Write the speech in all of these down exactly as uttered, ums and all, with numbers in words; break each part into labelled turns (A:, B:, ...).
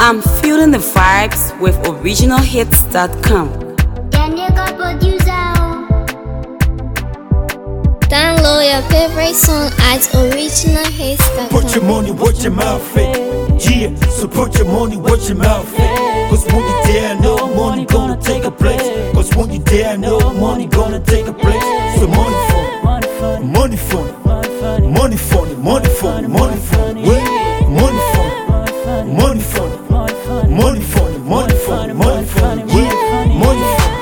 A: I'm feeling the vibes with original hits dot com.
B: Download your favorite song at original hits dot com.
C: Put your money where your mouth at. Yeah, so put your money where your mouth at. Cause when you there, no money gonna take a place. Cause when you there, no money gonna take a place. So money for it, money for it, money for it, money for it, money for it, money for it, money for it, money for it, money for it, money for it, money for it.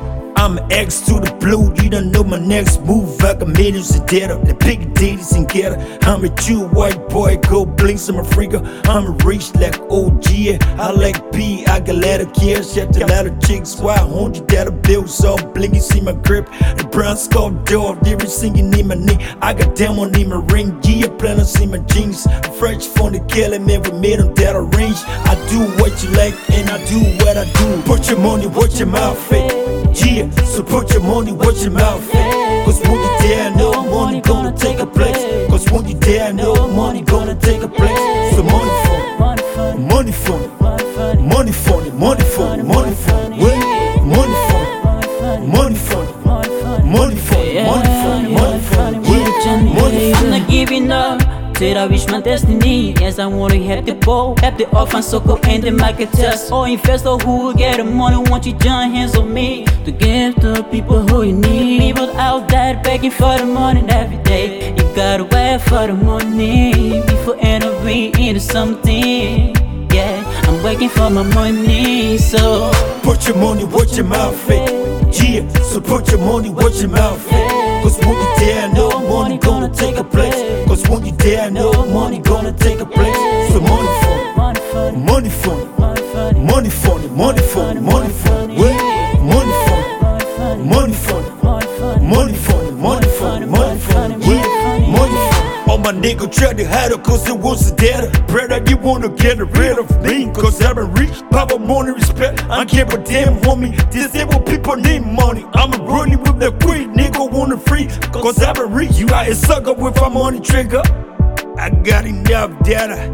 C: I'm X to the blue, you don't know my next move. I got millions of data, the big ditties and get her. I'm a Jew, white boy, go blinks, I'm a freaker. I'm a rich like O G, I like P, I got a lot of cash, shut a lot of chicks. Why a hundred dollar bills, all blinky, see my grip. The brown skull door, every singing in my knee. I got diamond in my ring, yeah, plan to see my jeans. Fresh from the Kelly, man, we made them that range. I do what you like, and I do what I do. Put your money where your mouth at. Yeah, so put your money where your mouth at. Cause when you there, no money gonna take a place. Cause when you there, no money gonna take a place. So money for it, money for it, money for it, money for it, money for it, money for it, money for it, money for it, money for it, money for it, money for it.
D: I'm not giving up till I reach my destiny. Yes, I wanna help the ball, help the orphan circle and the market test. Or investor who will get the money, want you join hands on me to give to people who you need. People out there begging for the money every day. You gotta wait for the money before entering into something. Yeah, I'm waiting for my money, so
C: put your money where your mouth at. Yeah, so put your money where your mouth at. Cause when you there, no money gonna take a place. Cause when you there, no money gonna take a place. So money for it, money for it, money for it, money for it, money for it, money for it, money for it, money for it, money for it, money for it, money for it. All my niggas try to hide it cause it was a data. Brother, you wanna get rid of me cause I've been rich, power, money, respect. I don't give a damn, homie. Disabled people need money. I'm rolling with the queen, nigga wanna free cause I've been rich. You are a sucker with a money trigger. I got enough data.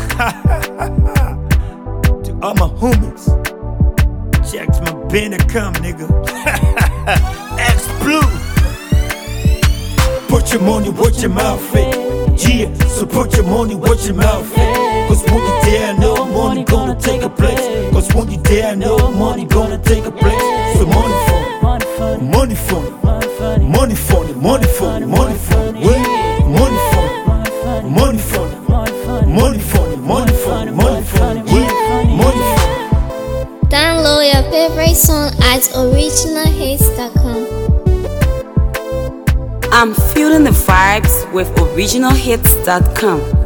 C: To all my homies, check my banner come, nigga. X Blue. Put your money where your mouth at. Yeah, so put your money where your mouth at. Cause when you there, no money gonna take a place. Cause when you there, no money gonna take a place. So money for it, money for it, money for it, money for it, money for it, money for it, money for it, money for it, money for it, money for it, money for it.
B: Download your favorite song at original hits dot com.
A: I'm feeling the vibes with original hits dot com.